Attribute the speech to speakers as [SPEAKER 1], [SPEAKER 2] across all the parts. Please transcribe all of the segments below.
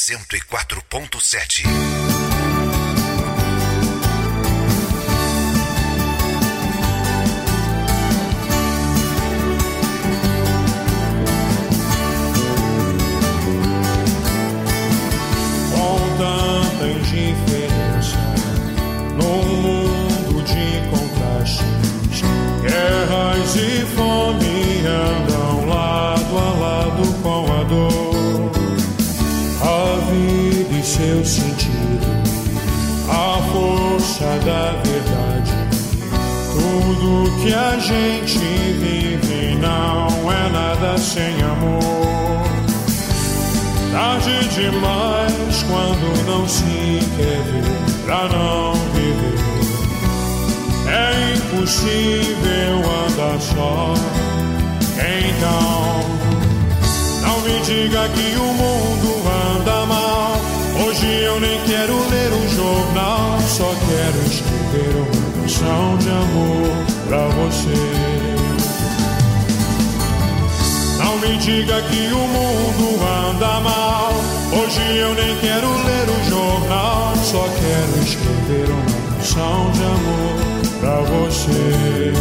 [SPEAKER 1] 104.7.
[SPEAKER 2] Tanta indiferença num mundo de contrastes, guerras e fome andam lado a lado com a dor. A vida e seu sentido, a força da verdade, tudo que a gente vive não é nada sem amor. Tarde demais quando não se quer ver pra não viver. É impossível andar só. Então, não me diga que o mundo anda mal. Hoje eu nem quero ler um jornal, só quero escrever uma canção de amor pra você. Não me diga que o mundo anda mal. Hoje eu nem quero ler um jornal, só quero escrever uma canção de amor pra você.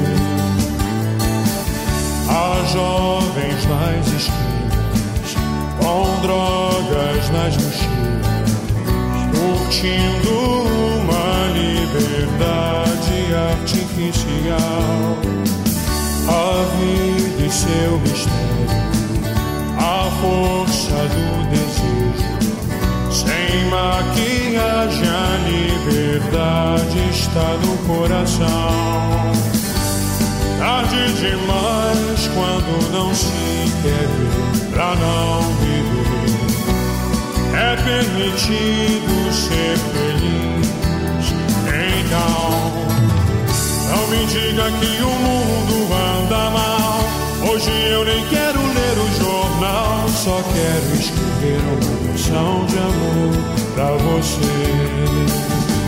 [SPEAKER 2] Há jovens nas esquinas, com drogas nas mochilas, curtindo uma liberdade artificial. A vida e seu mistério, a força do desejo, sem maquiagem a liberdade está no coração. Tarde demais quando não se quer ver pra não viver. É permitido ser feliz. Então, não me diga que o mundo anda mal. Hoje eu nem quero ler o jornal, só quero escrever uma canção de amor pra você.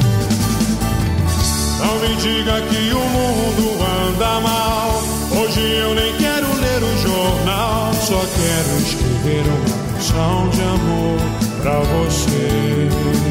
[SPEAKER 2] Não me diga que o mundo anda mal. Hoje eu nem quero ler o jornal, só quero escrever uma canção de amor pra você.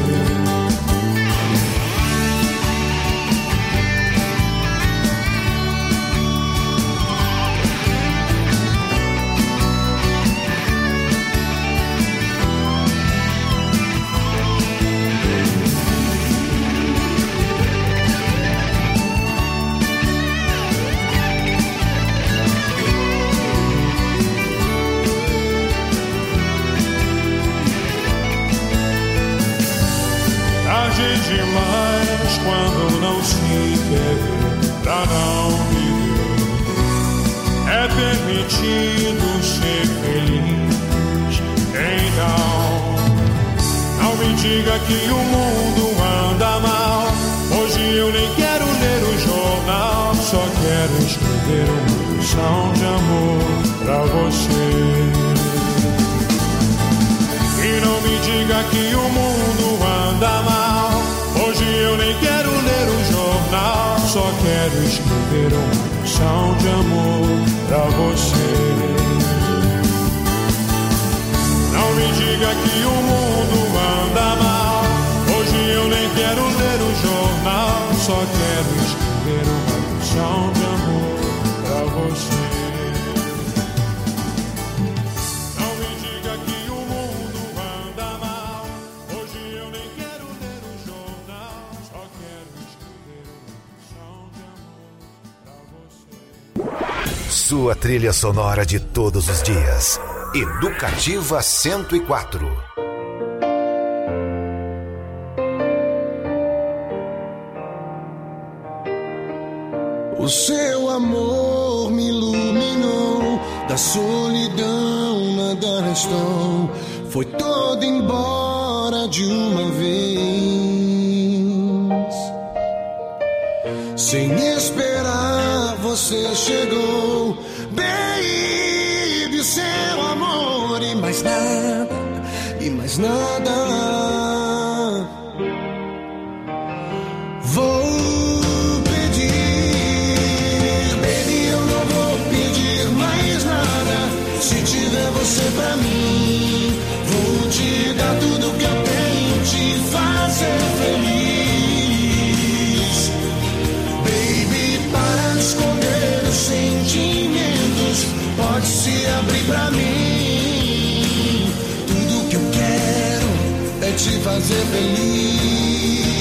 [SPEAKER 2] Demais quando não se quer ver pra não viver. É permitido ser feliz. Então, não me diga que o mundo anda mal. Hoje eu nem quero ler o jornal, só quero escrever uma canção de amor pra você. E não me diga que o mundo anda mal. Hoje eu nem quero ler um jornal, só quero escrever uma canção de amor pra você. Não me diga que o mundo anda mal. Hoje eu nem quero ler um jornal, só quero escrever uma canção de amor pra você.
[SPEAKER 1] Sua trilha sonora de todos os dias. Educativa 104.
[SPEAKER 3] O seu amor me iluminou, da solidão nada restou, foi todo embora de uma vez. Sem esperar você chegou, baby, seu amor e mais nada, e mais nada. Vou pedir, baby, eu não vou pedir mais nada. Se tiver você pra mim, vou te dar fazer feliz.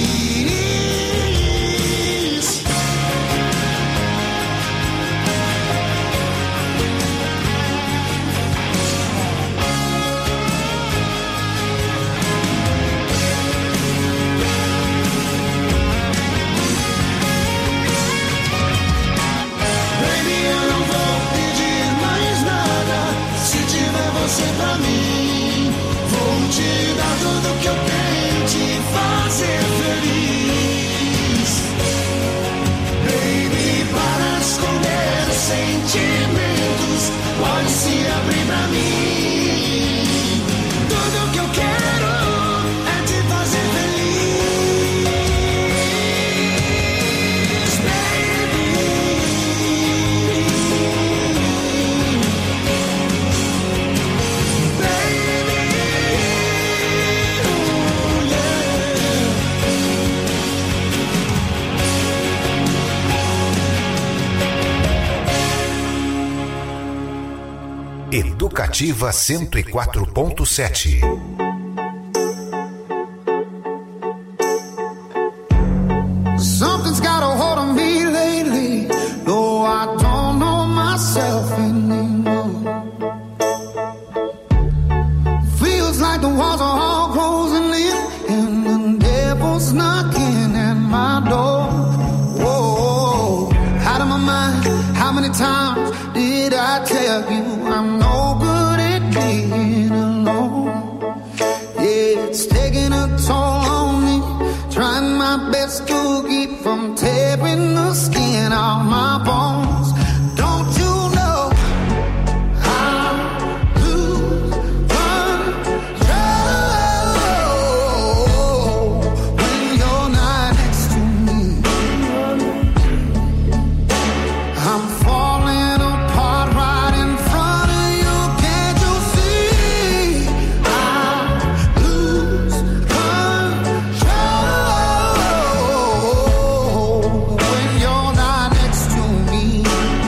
[SPEAKER 3] Baby, eu não vou pedir mais nada. Se tiver você pra mim, vou te dar tudo que eu tenho, te fazer feliz. Baby, para de esconder os sentimentos, pode se abrir pra mim. Tudo que eu quero é te fazer feliz, baby.
[SPEAKER 1] Educativa 104.7.
[SPEAKER 3] Something's got a hold on me lately. No, I don't know myself anymore. Feels like the walls are all closing in, and the devil's knocking at my door. Whoa, out of my mind. How many times did I tell you I'm no good at being alone? Yeah, it's taking a toll on me, trying my best to keep from tearing the skin off my bones. Don't you know I lose control when you're not next to me? I'm falling apart right in front of you. Can't you see? I lose control when you're not next to me.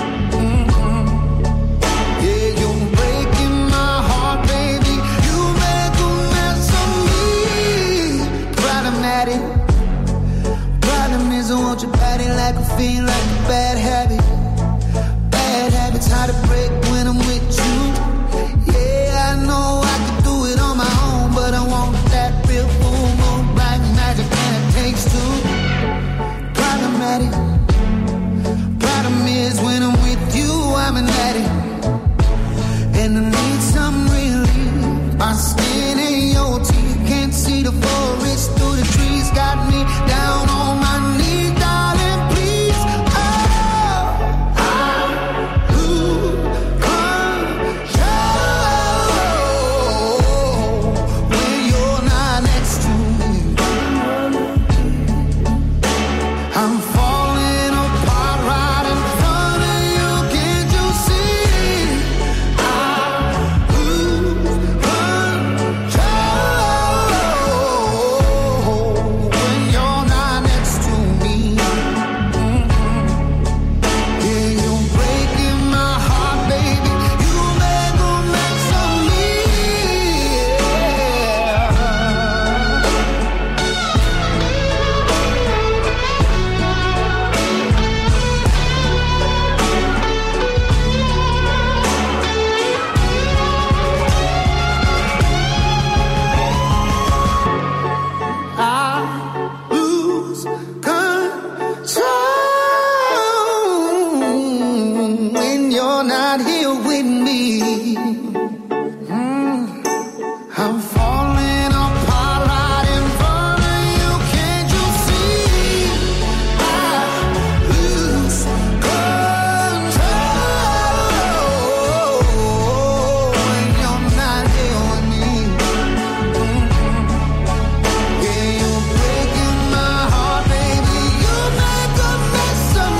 [SPEAKER 3] Yeah, you're breaking my heart, baby. You make a mess of me. Problematic. Problem is I want your body like a fiend, like a bad habit. Bad habits hard to break when I'm with you. Yeah, I know I could do it on my own, but I want that real full moon, black magic, and it takes two. Problematic. Problem is when I'm with you, I'm an addict, and I need some relief. My skin ain't your teeth, can't see the forest through the trees. Got me down on my knees, darling, please. Oh, I lose control when you're not next to me. I'm falling apart right in front of you. Can't you see? I lose control when you're not next to me. Yeah, you're breaking my heart, baby. You make a mess of me. I lose control when you're not here with me. I'm falling apart right in front of you. Can't you see? I lose control when you're not here with me. Yeah, you're breaking my heart, baby. You make a mess of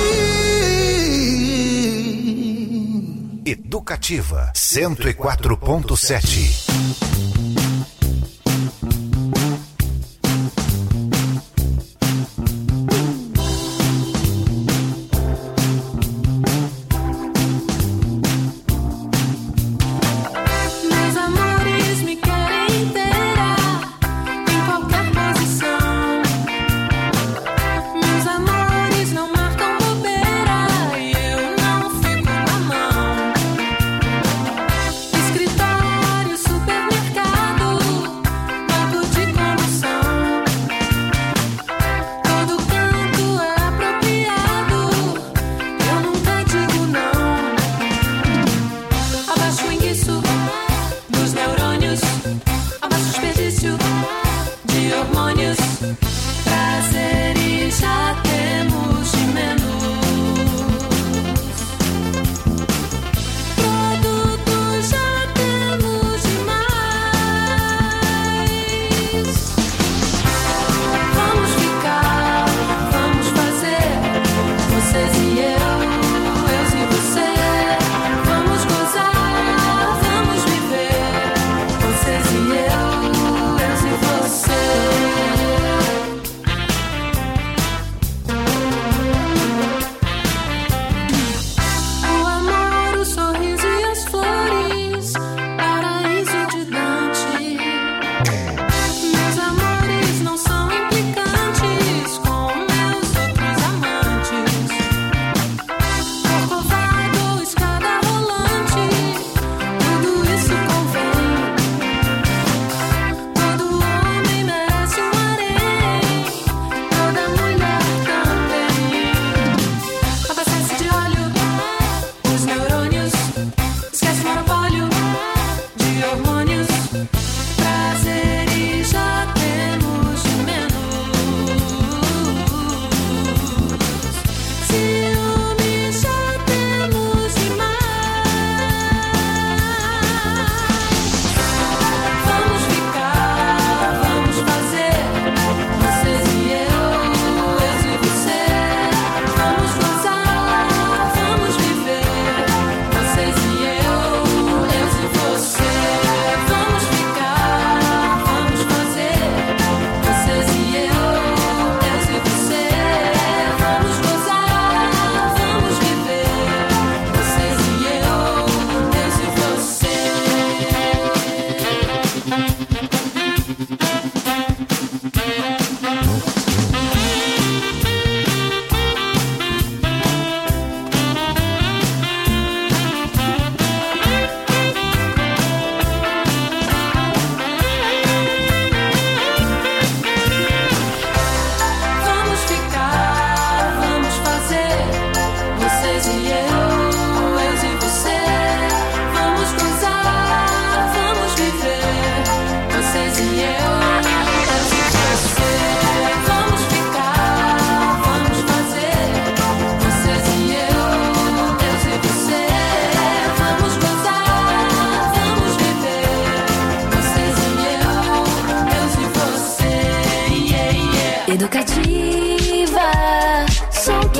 [SPEAKER 3] me.
[SPEAKER 1] Educativa 104.7.
[SPEAKER 4] Meus amores me querem inteira,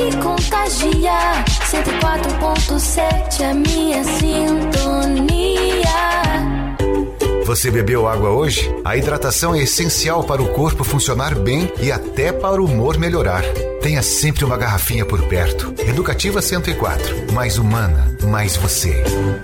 [SPEAKER 4] me contagia. 104.7 é minha sintonia.
[SPEAKER 1] Você bebeu água hoje? A hidratação é essencial para o corpo funcionar bem e até para o humor melhorar. Tenha sempre uma garrafinha por perto. Educativa 104. Mais humana, mais você.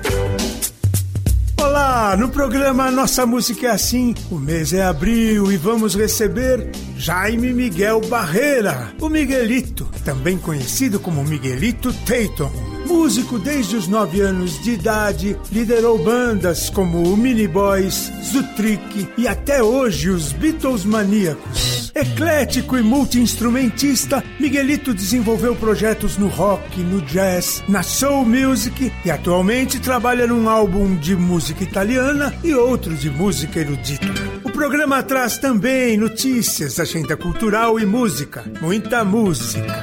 [SPEAKER 5] Olá, no programa Nossa Música é Assim, o mês é abril e vamos receber Jaime Miguel Barreira, o Miguelito, também conhecido como Miguelito Tatum. Músico desde os 9 anos de idade, liderou bandas como o Mini Boys, Zutrick e até hoje os Beatles Maníacos. Eclético e multi-instrumentista, Miguelito desenvolveu projetos no rock, no jazz, na soul music e atualmente trabalha num álbum de música italiana e outro de música erudita. O programa traz também notícias, agenda cultural e música. Muita música.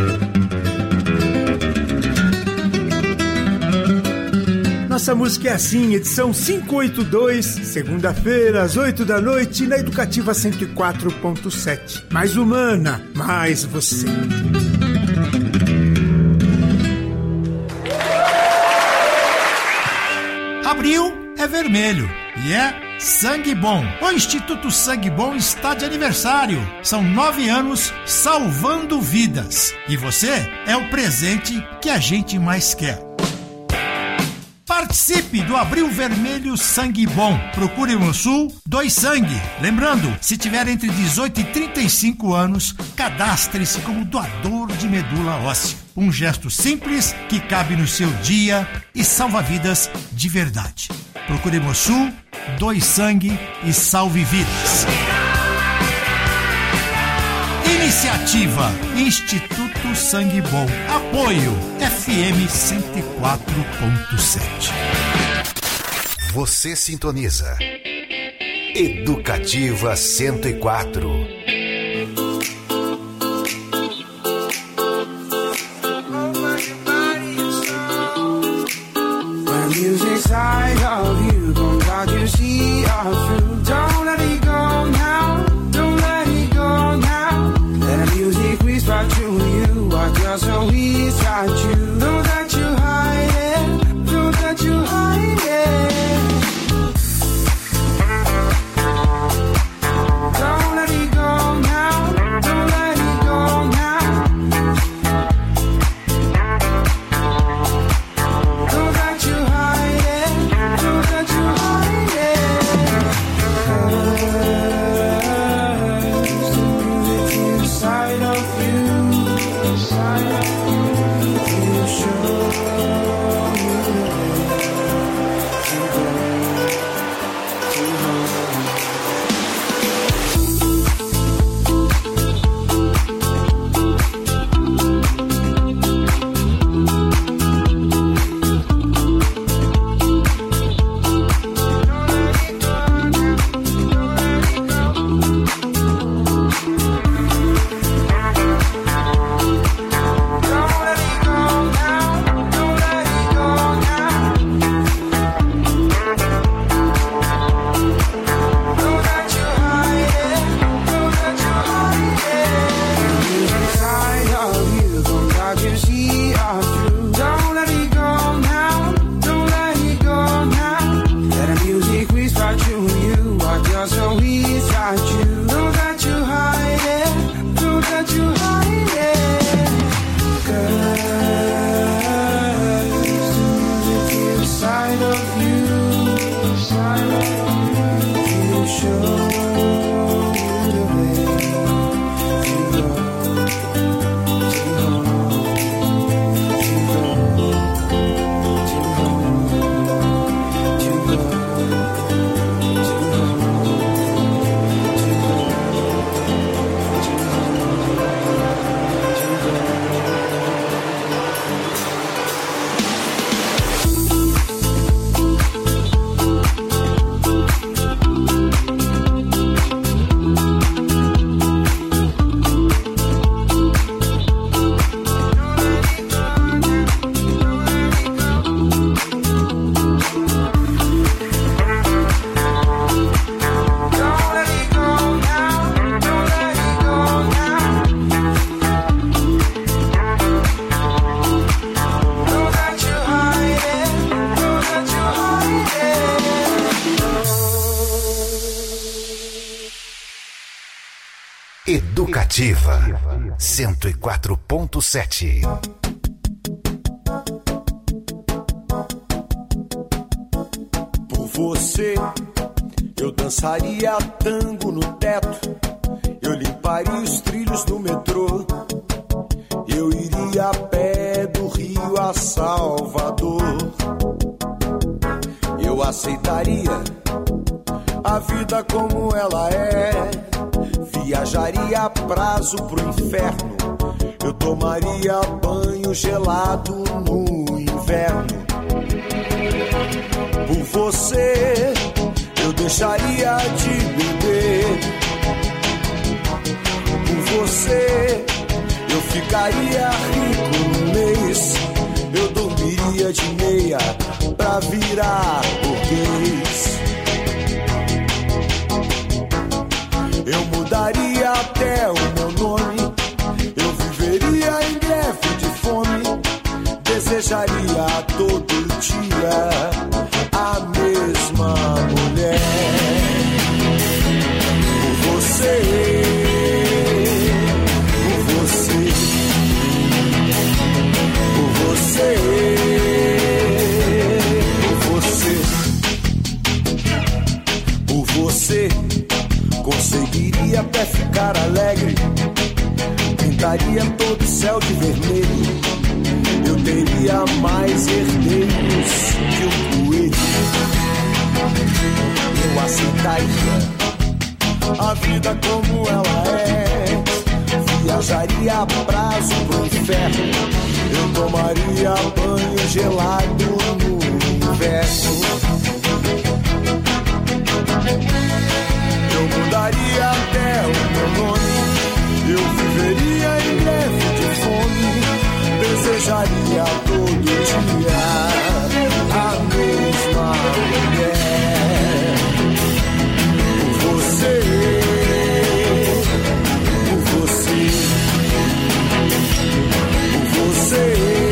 [SPEAKER 5] Nossa Música é Assim, edição 582, segunda-feira, às 8 da noite, na Educativa 104.7. Mais humana, mais você.
[SPEAKER 6] Abril é vermelho e é Sangue Bom. O Instituto Sangue Bom está de aniversário. São 9 anos salvando vidas. E você é o presente que a gente mais quer. Participe do Abril Vermelho Sangue Bom. Procure no Sul, doe sangue. Lembrando, se tiver entre 18 e 35 anos, cadastre-se como doador de medula óssea. Um gesto simples que cabe no seu dia e salva vidas de verdade. Procure no Sul, doe sangue e salve vidas. Iniciativa Instituto Sangue Bom. Apoio FM 104.7.
[SPEAKER 1] Você sintoniza Educativa 104.
[SPEAKER 3] When music's side of you, gon' talk you see all through. Don't let it go now. Don't let it go now. Let the music whisper to you. What you're so easy at you. Don't let you hide it. Don't let you hide it. Don't let it go now. Don't let it go now. Don't let you hide it. Don't let you hide it. 'Cause the music inside of you. Inside of you.
[SPEAKER 1] 104.7.
[SPEAKER 7] Por você, eu dançaria tango no teto, eu limparia os trilhos do metrô, eu iria a pé do Rio a Salvador. Eu aceitaria a vida como ela é, viajaria a prazo pro inferno, eu tomaria banho gelado no inverno. Por você, eu deixaria de beber. Por você, eu ficaria rico no mês. Eu dormiria de meia pra virar burguês. Eu mudaria até o meu nome. Eu viveria em greve de fome. Desejaria todo dia a mesma mulher. Por você, por você, por você, por você, por você, conseguiria até ficar alegre. Pintaria todo o céu de vermelho. Eu teria mais herdeiros que um coelho. Eu aceitaria a vida como ela é, viajaria a prazo pro inferno, eu tomaria banho gelado no inverno. Eu mudaria até o meu nome, eu viveria em greve de fome, desejaria todo dia a mesma mulher. Por você, por você, por você,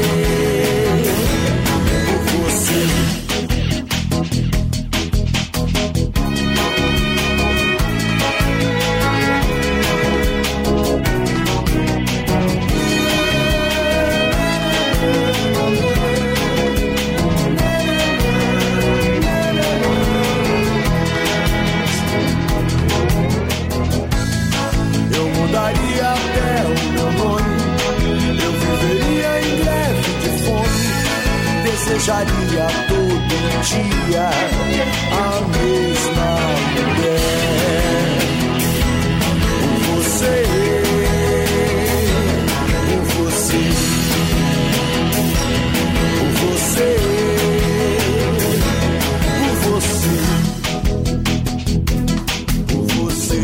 [SPEAKER 7] por você. Mudaria até o meu nome, eu viveria em greve de fome, desejaria todo dia a mesma mulher. Por você, por você, por você, por você, por você.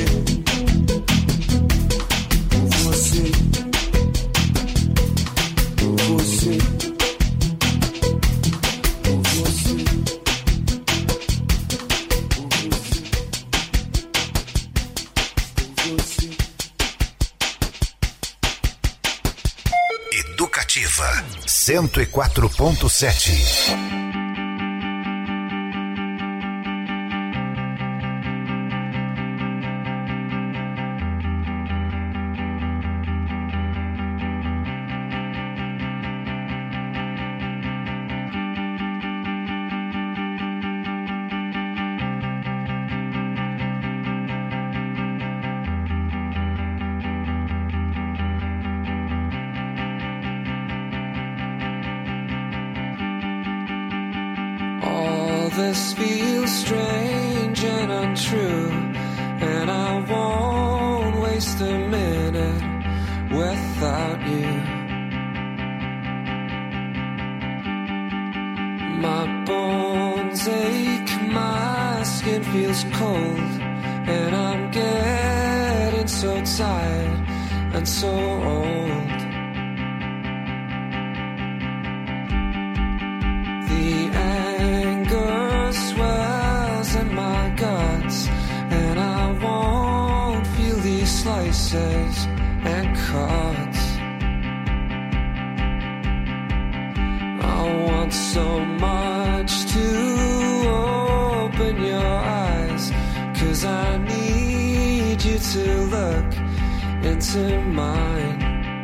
[SPEAKER 1] Educativa 104.7.
[SPEAKER 8] This feels strange and untrue, and I won't waste a minute without you. My bones ache, my skin feels cold, and I'm getting so tired and so old. The anger swells in my guts, and I won't feel these slices and cuts. I want so much to open your eyes, 'cause I need you to look into mine.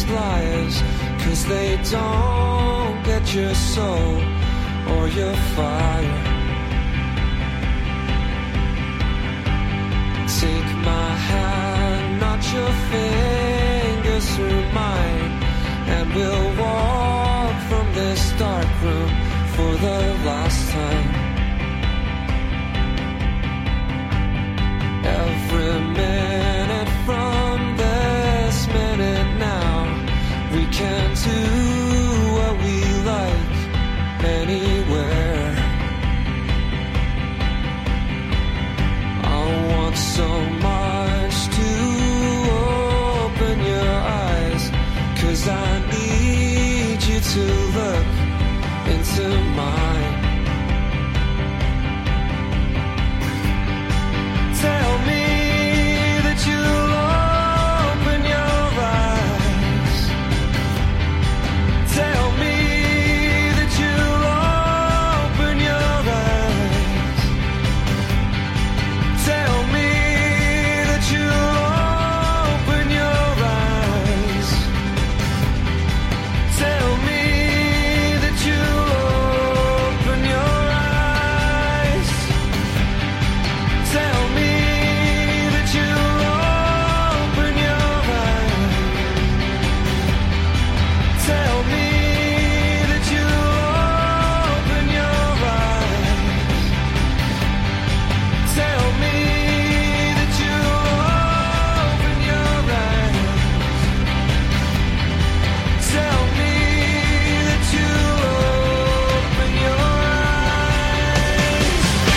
[SPEAKER 8] liars, 'cause they don't get your soul or your fire. Take my hand, not your fingers through mine, and we'll walk from this dark room for the last time. Every minute from this minute now, we can do what we like anywhere. I want so much to open your eyes, 'cause I need you to look into mine. Tell me that you'll open your eyes. Tell me that you'll open your eyes. Tell me that you'll open your eyes. Tell me that you'll open your eyes. Tell me that you'll open your eyes. Tell me that you'll open your eyes. Tell me that you'll open your eyes. Tell me that you'll open your eyes.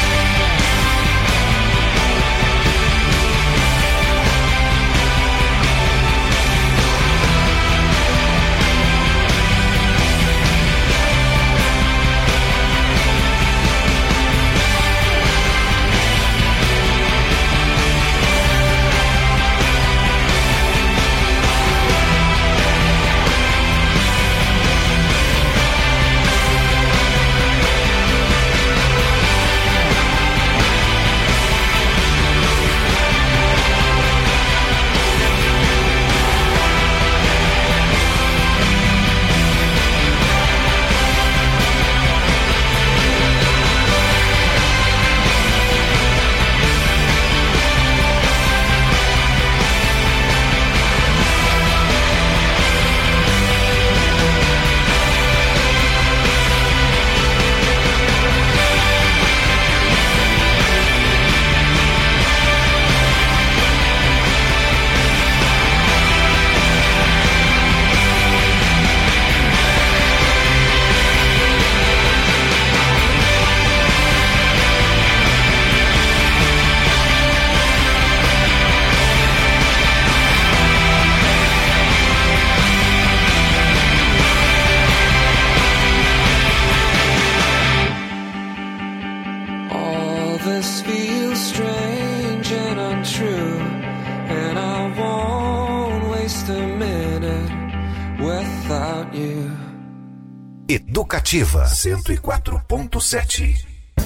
[SPEAKER 8] All this feels strange and untrue, and I won't waste a minute without you.
[SPEAKER 1] Educativa 104.7.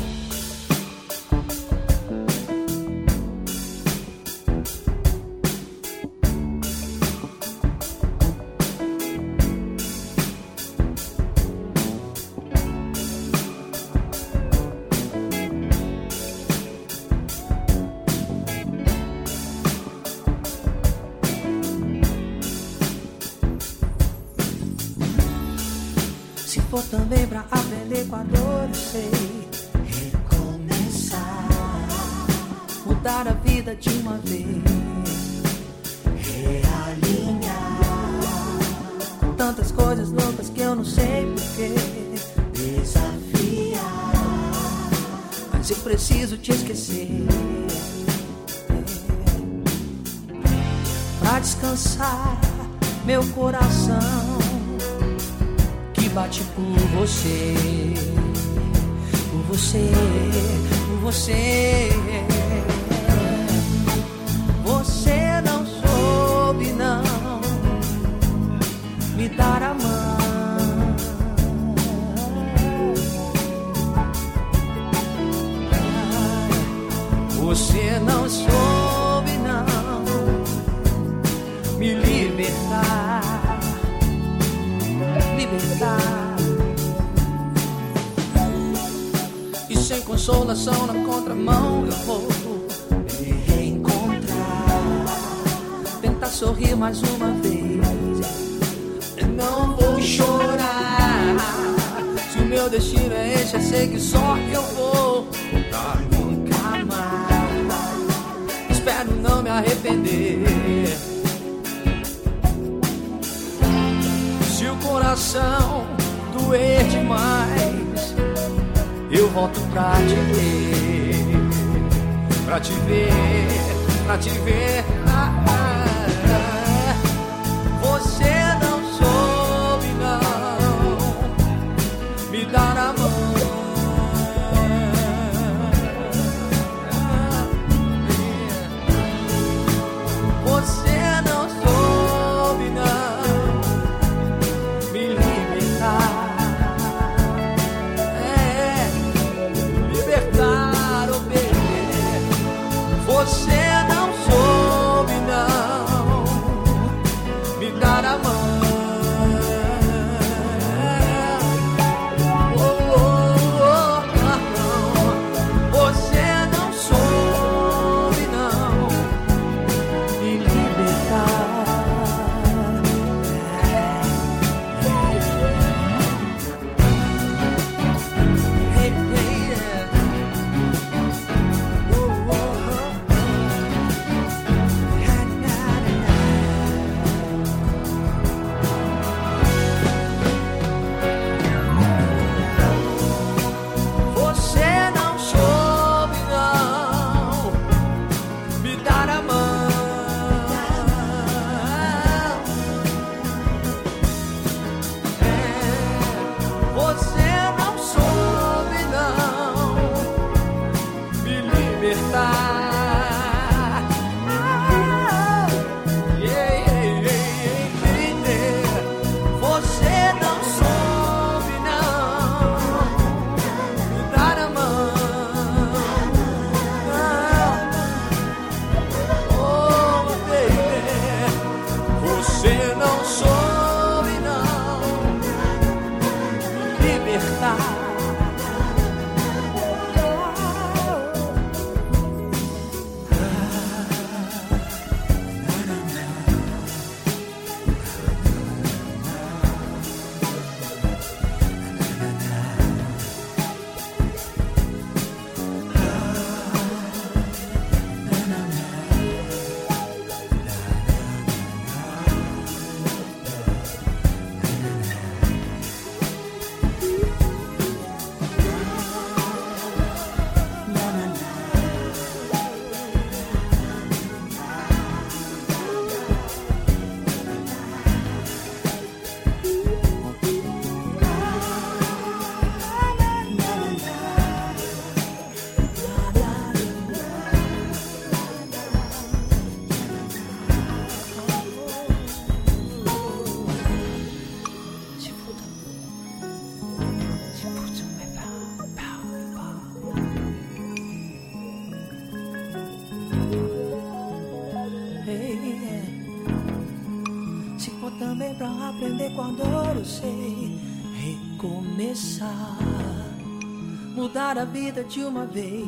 [SPEAKER 9] Se for também pra aprender com a dor, eu sei recomeçar, mudar a vida de uma vez, realinhar, com tantas coisas loucas que eu não sei porquê, desafiar, mas eu preciso te esquecer, pra descansar meu coração que bate por você, por você, por você. Você não soube não me dar a mão. Você não soube não me libertar. libertar. E sem consolação na contramão eu vou me reencontrar. Tentar sorrir mais uma vez. Eu não vou chorar. Se o meu destino é esse, eu sei que só eu vou voltar nunca mais. Espero não me arrepender. Se o coração doer demais, eu volto pra te ver, pra te ver, pra te ver. Você não soube não me dar a mão. Você não soube não me libertar. Libertar ou perder. Você não soube não me dar a mão. Você não soube não me libertar. Você não soube não me dar a mão. Você não soube não me libertar. Você não soube não me dar a mão. Oh, baby, você não soube não me libertar. Se for também pra aprender com a dor, eu sei recomeçar, mudar a vida de uma vez,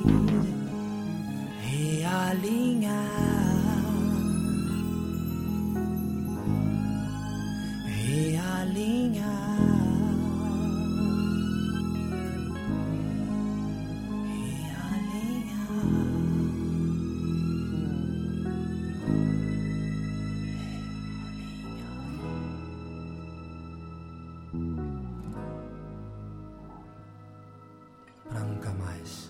[SPEAKER 9] realinhar, realinhar. Pra nunca mais.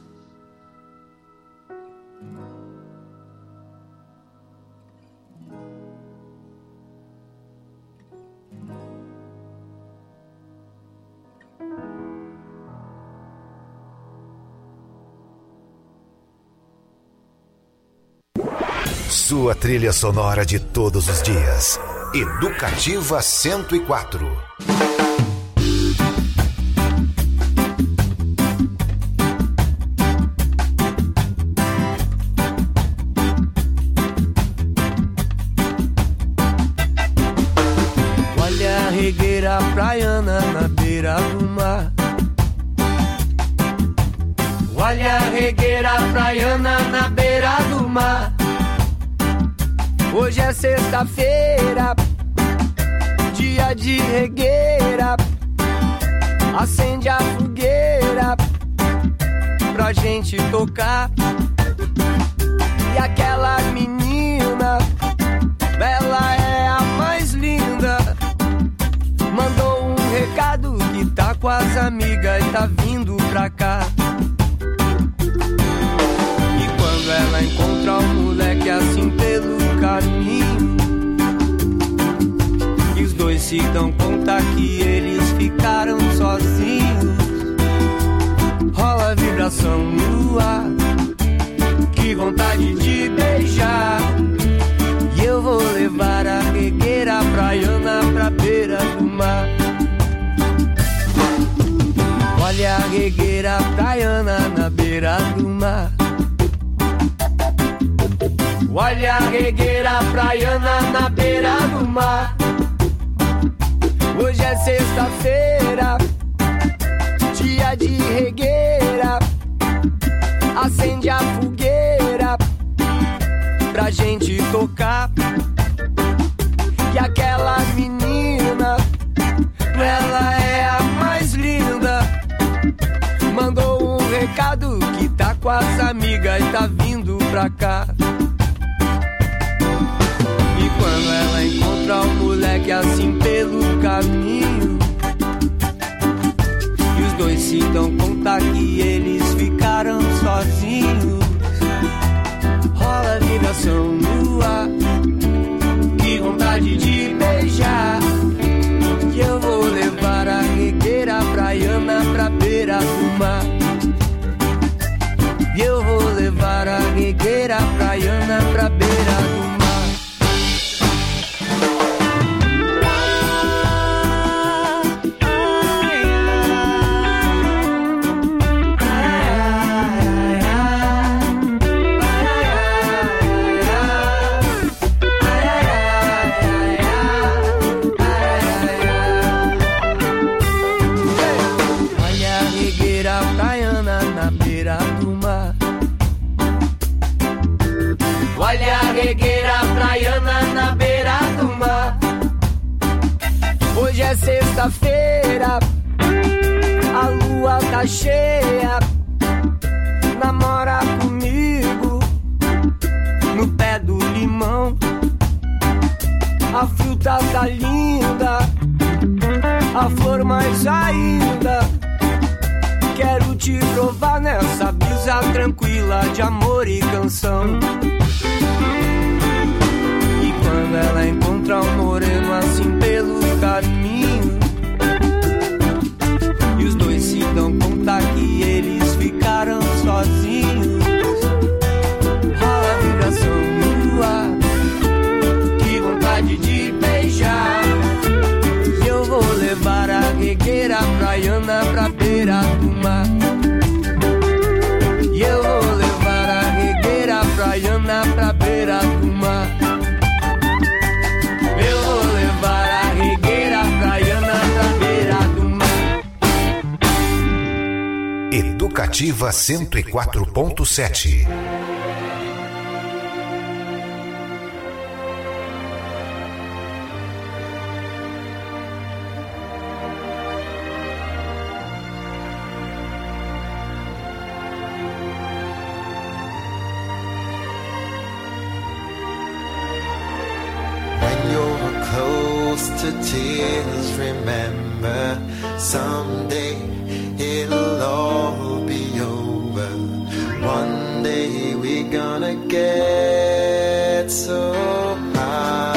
[SPEAKER 1] Sua trilha sonora de todos os dias. Educativa 104.
[SPEAKER 7] Olha a regueira praiana,
[SPEAKER 10] beira do mar. Olha a regueira praiana na beira do mar. Hoje é sexta-feira, dia de regueira. Acende a fogueira pra gente tocar. E aquela menina, ela é a mais linda, mandou um recado que tá com as amigas e tá vindo pra cá. E quando ela encontra o moleque assim pelo caminho, e os dois se dão conta que eles ficaram sozinhos, rola vibração no ar, que vontade de beijar. E eu vou levar a regueira praiana pra beira do mar. Olha a regueira praiana na beira do mar. Olha a regueira praiana na beira do mar. Hoje é sexta-feira, dia de regueira. Acende a fogueira pra gente tocar. E aquela menina, ela é a mais linda, mandou um recado que tá com as amigas e tá vindo pra cá. E quando ela encontra o moleque assim pelo caminho, e os dois se dão conta que eles ficaram sozinhos, rola vibração no ar, que vontade de beijar. E eu vou levar a regueira praiana pra beira do mar. E eu vou levar a regueira praiana pra beira do mar. Olha a regueira praiana na beira do mar. Hoje é sexta-feira, a lua tá cheia. Namora comigo no pé do limão. A fruta tá linda, a flor mais ainda. Quero te provar nessa brisa tranquila de amor e canção. E quando ela encontra um moreno assim pelo caminho, e os dois se dão conta que eles ficaram sozinhos, rola a vibração no ar, que vontade de beijar. E eu vou levar a regueira praiana pra beira do mar. E eu vou levar a regueira praiana pra beira do mar. Eu vou levar a regueira praiana pra beira do mar.
[SPEAKER 1] Educativa 104.7.
[SPEAKER 11] To tears, remember, someday it'll all be over. One day we're gonna get so high.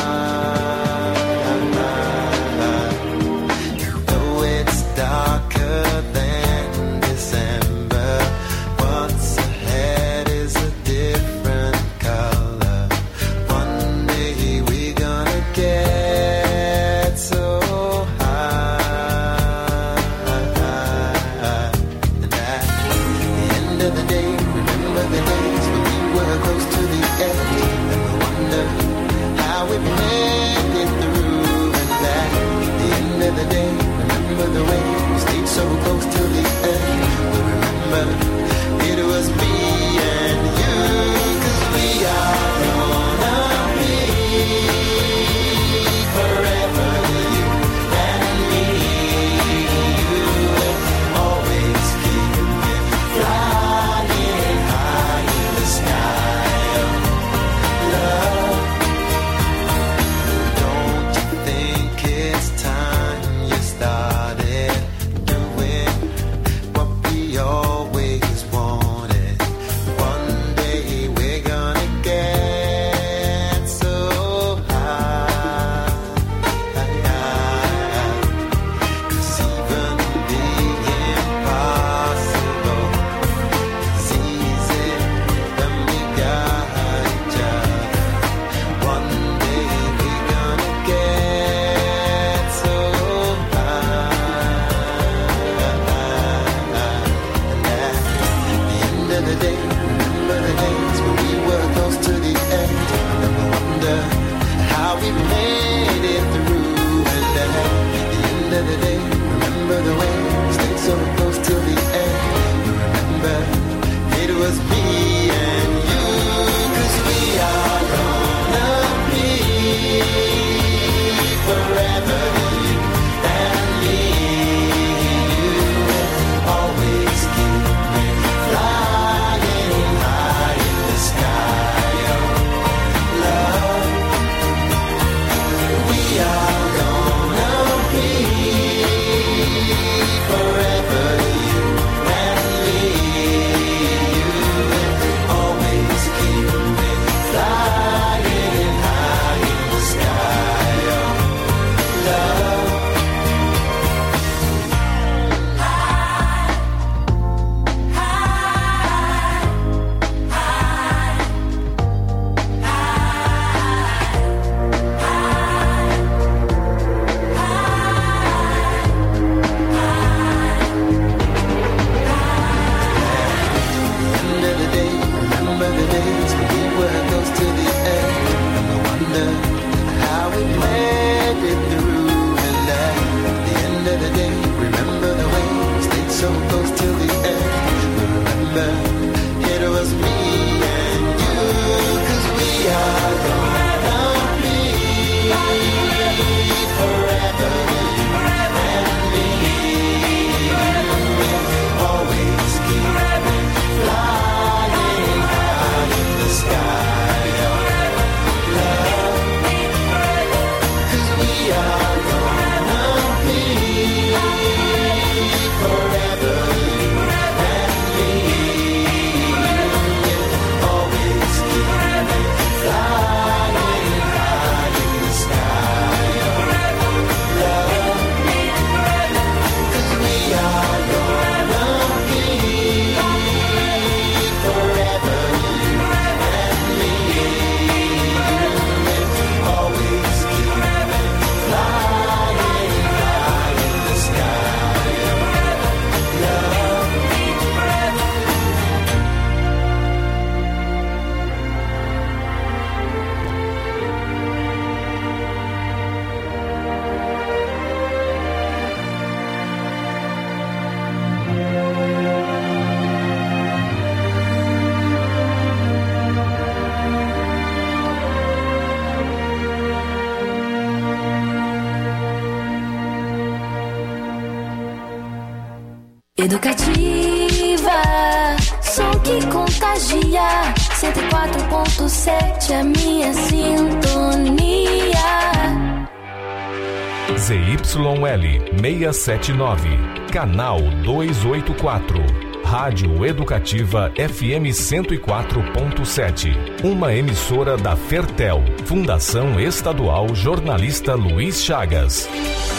[SPEAKER 11] Though it's darker than December, what's ahead is a different color. One day we're gonna get the day, remember the days when we were close to the edge, and the wonder
[SPEAKER 7] are gonna be forever, and me. Always keep flying high in the sky. Love me, 'cause we are gonna be forever, and me. Always keep flying high in the sky. Love me, 'cause we are gonna be forever, and me. Always keep flying high in the sky. Love me.
[SPEAKER 4] Educativa, som que contagia. 104.7 a minha sintonia.
[SPEAKER 12] ZYL 679, canal 284. Rádio Educativa FM 104.7. Uma emissora da Fertel, Fundação Estadual Jornalista Luiz Chagas.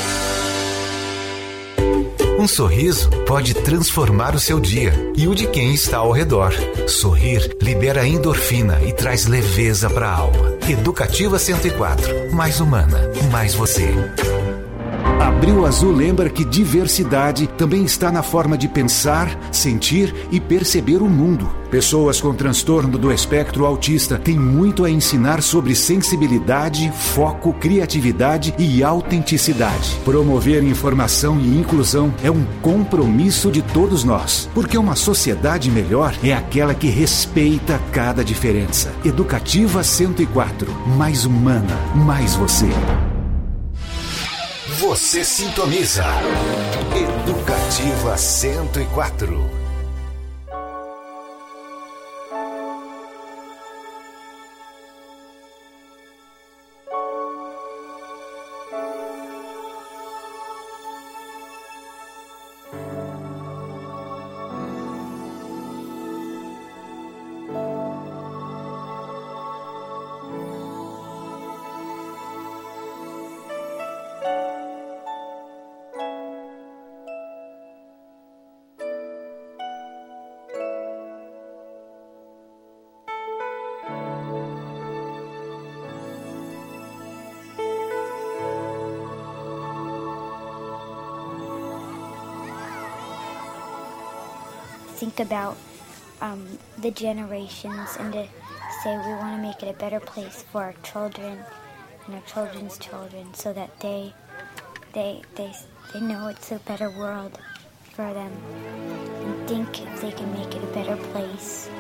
[SPEAKER 1] Um sorriso pode transformar o seu dia e o de quem está ao redor. Sorrir libera endorfina e traz leveza para a alma. Educativa 104, mais humana, mais você.
[SPEAKER 13] Abril Azul lembra que diversidade também está na forma de pensar, sentir e perceber o mundo. Pessoas com transtorno do espectro autista têm muito a ensinar sobre sensibilidade, foco, criatividade e autenticidade. Promover informação e inclusão é um compromisso de todos nós, porque uma sociedade melhor é aquela que respeita cada diferença. Educativa 104, mais humana, mais você.
[SPEAKER 1] Você sintoniza Educativa 104.
[SPEAKER 14] Think about the generations and to say we want to make it a better place for our children and our children's children, so that they know it's a better world for them, and think if they can make it a better place.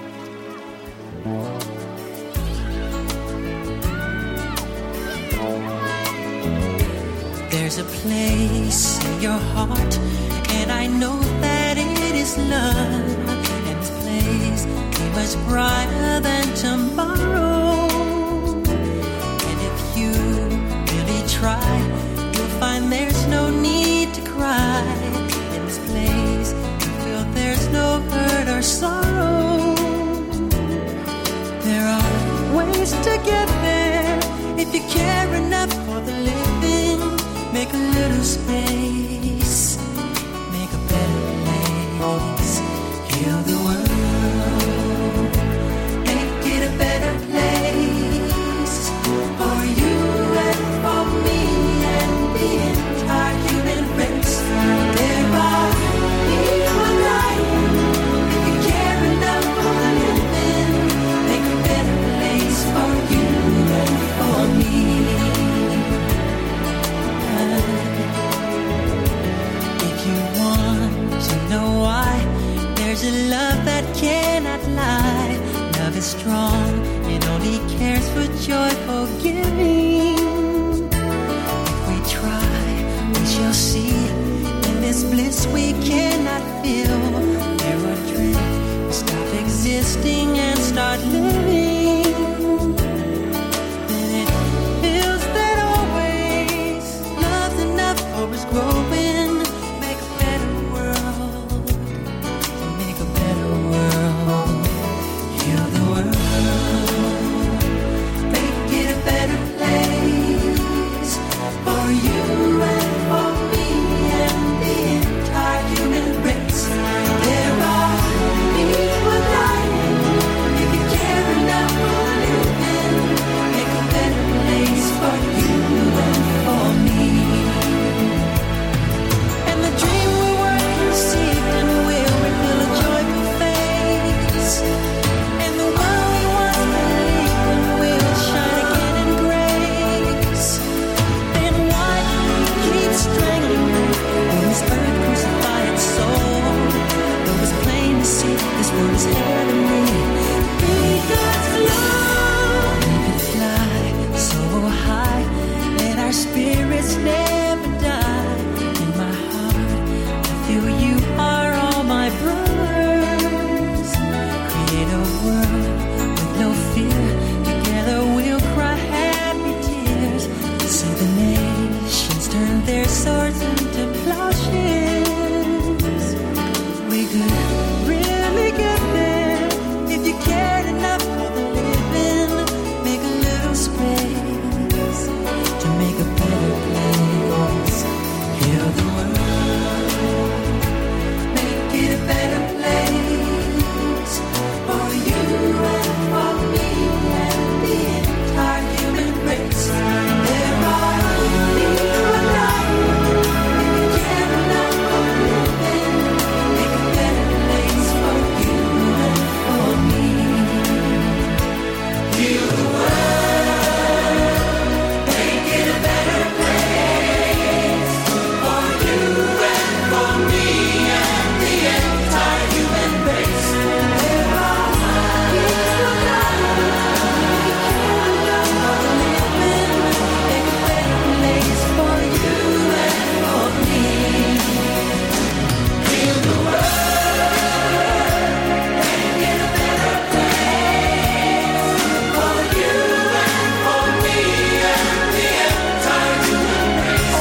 [SPEAKER 15] There's a place in your heart, and I know that it is love. And this place is much brighter than tomorrow. And if you really try, you'll find there's no need to cry. In this place, you feel there's no hurt or sorrow. There are ways to get there if you care enough for the living. Make a little space, make a better place. Heal the world, make it a better place for you and for me and the entire human race. There are people dying. If you care enough for the living, make a better place for you and for me. for joyful giving. If we try, we shall see. In this bliss we cannot feel. There are dreams. Stop existing and start living. Then it feels that always love's enough or is growing. Make a better world. Make a better world. Heal the world. Make it a better place for you and for me and the entire human race. There are people dying. If you care enough for living, make a better place for you and for me. And the dream we were conceived in will reveal a joyful face. And the one we once believed in will shine again in grace. Then why keep strangling me when this earth crucified its soul? Though it's plain to see this world is heavenly. Be God's love. We could fly so high, let our spirits never die. In my heart, I feel you are all my brothers. Create a world with no fear. Together we'll cry happy tears. See the nations turn their swords into plowshares. We could really get there if you cared enough for the living. Make a little space to make a better place. Heal the world. Make it a better place for you and for me and the entire human race. There are people dying. If you care enough for living, make a better place for you and for me. Heal the world. Make it a better place for you and for me and the entire human race. There are people dying. If you care enough for living, make a better place for you and for me. Heal the world. Make it a better place for you and for me and the entire human race.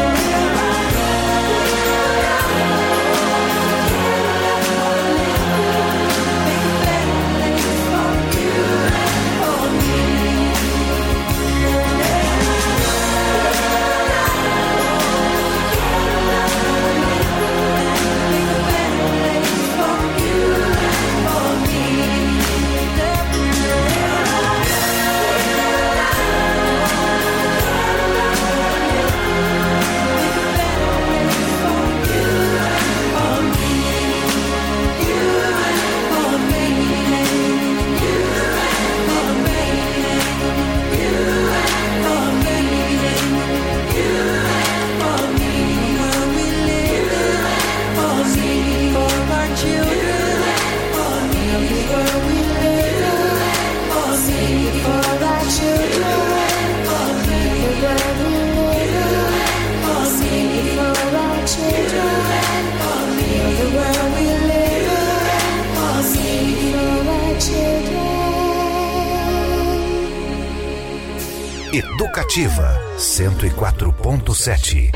[SPEAKER 1] Educativa 104.7.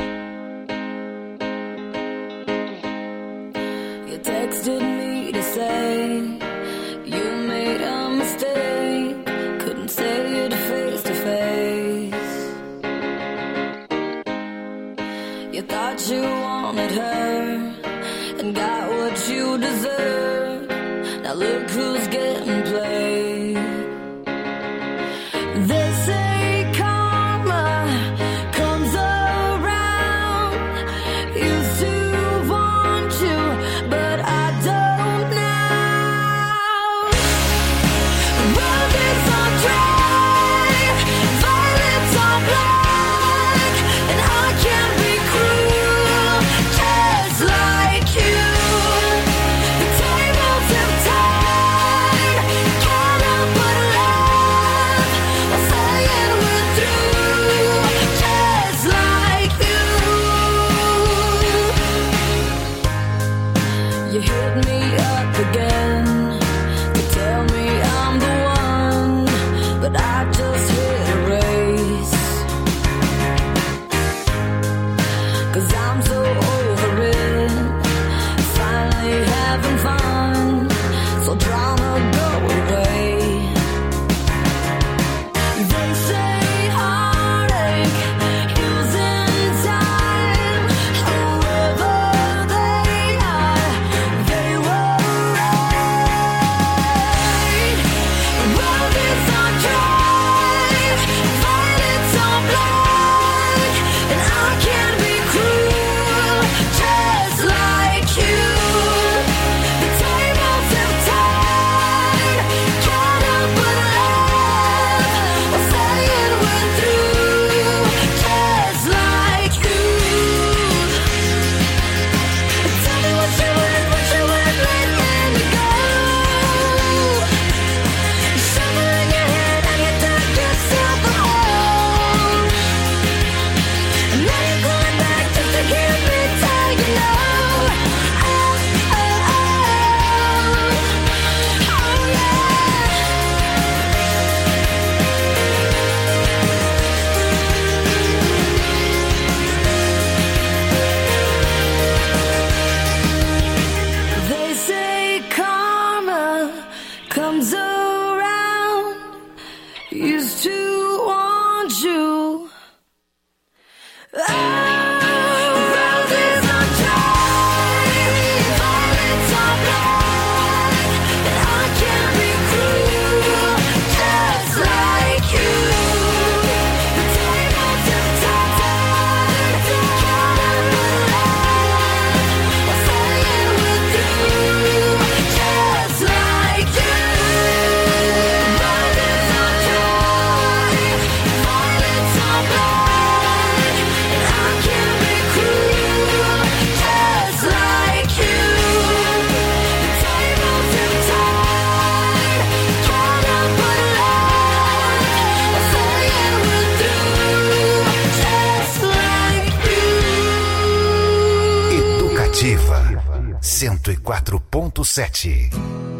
[SPEAKER 4] You texted me to say you made a mistake. Couldn't say it face to face. You thought you wanted her and got what you deserved. Now look who's getting played. They say karma comes around. used to want you. Roses are dry, violets are blind, and I can't be cruel, just like you. The tables have turned, count up my life, I'll say it with you, just like you. Roses are dry, violets are blind, and I can't be cruel, just like you. The tables have turned, count up my life, I'll say it with you, just like you.
[SPEAKER 1] Educativa 104.7.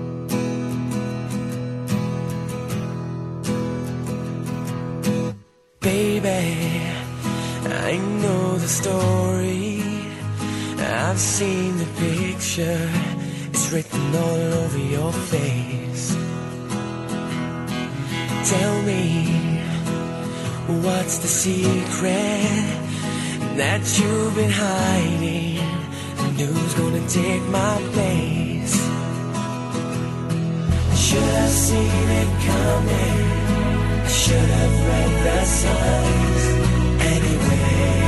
[SPEAKER 10] Baby, I know the story. I've seen the picture. It's written all over your face. Tell me, what's the secret that you've been hiding? And who's gonna take my place? Should have seen it coming. I should have read the signs anyway.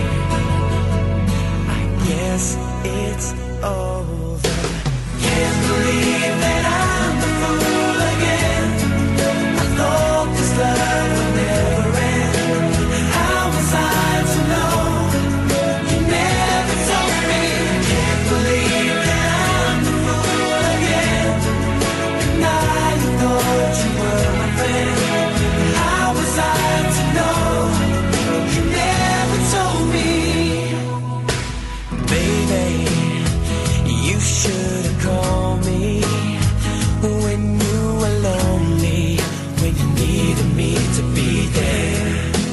[SPEAKER 10] I guess it's over. Can't believe that I'm the fool again. I thought this love would never end. How was I to know? You never told me. Can't believe that I'm the fool again. And I thought you were my friend. How was I to know? You never told me. Baby, you should have called me when you were lonely, when you needed me to be there.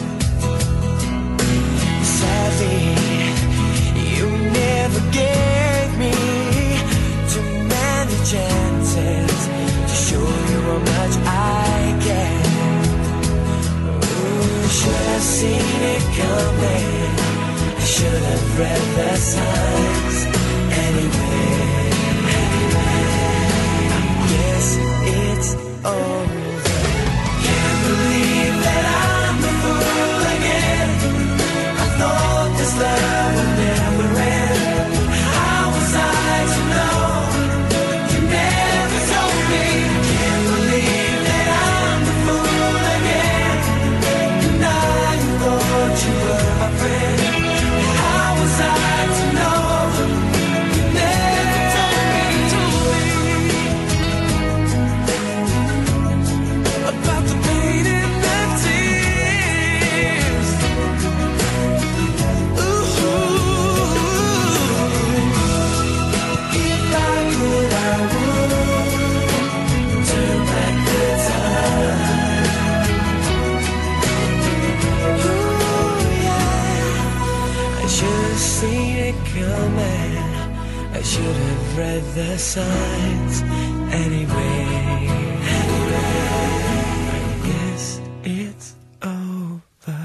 [SPEAKER 10] Sadly, you never gave me too many chances to show you how much I care. Ooh, should have seen it coming. I should have read the signs anyway. I guess it's over. Can't believe that I'm the fool again. I thought this love would never end. How was I to know? You never told me. Can't believe that I'm the fool again. And I thought you were my friend. How was I to know? You never told me about the pain and the tears. Ooh, if I could, I would turn back the time. Ooh, yeah. I should have seen it coming. I should have read the signs anyway. I guess it's over.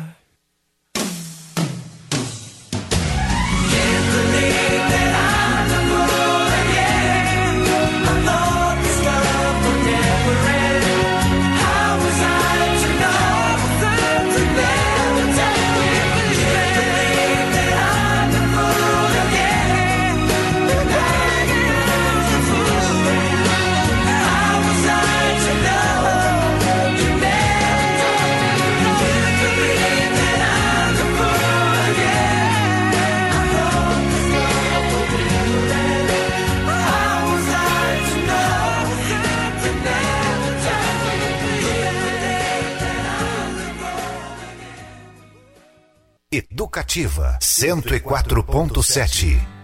[SPEAKER 10] Can't believe that I'm the fool again. I thought this love would never end. How was I to know? You never told me. Can't believe that I'm the fool again. And I am the fool. How was I to know? You never told me. Can't believe that I'm the fool again. I thought this love would never end. How was I to know? You never told me. Can't believe that I'm the fool.
[SPEAKER 1] Educativa 104.7.